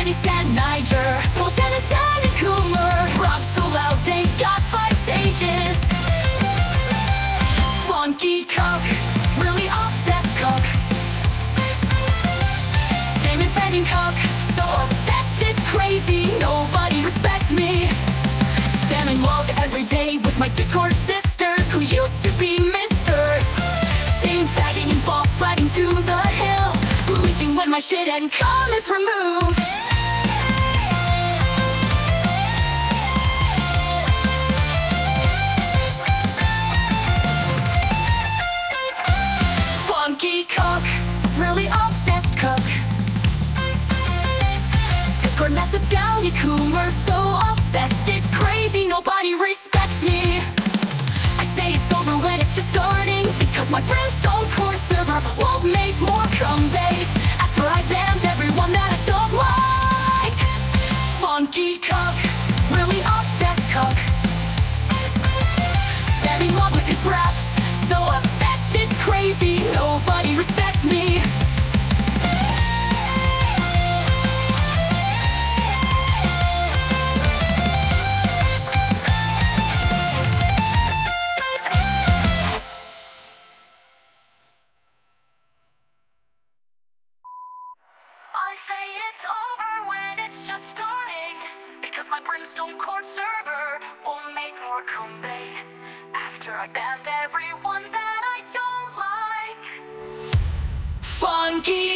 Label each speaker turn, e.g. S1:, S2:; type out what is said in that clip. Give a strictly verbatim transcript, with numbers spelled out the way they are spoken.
S1: Dennis and Niger, Montana, Dan and Coomer. Rock so loud they got five stages. Funky Cook, really obsessed Cook. Sam and Fred and Cook, so obsessed it's crazy. Nobody respects me. Spamming love every day with my Discord sisters who used to be misters. Same fagging and false flagging to the hill, leaking when my shit and cum is removed. Funky Cook, really obsessed Cook. Discord massive Downey Coomer, so obsessed it's crazy. Nobody respects me. I say it's over when it's just starting, because my Brimstone Court server won't make more cum babe after I banned everyone that I don't like. Funky Cook, really obsessed Cook. Spamming love with his raps, so obsessed it's crazy. Nobody respects me. I say it's over when it's just starting, because my Brimstone Court server won't make more cum babe after I banned everyone that I don't like. Funky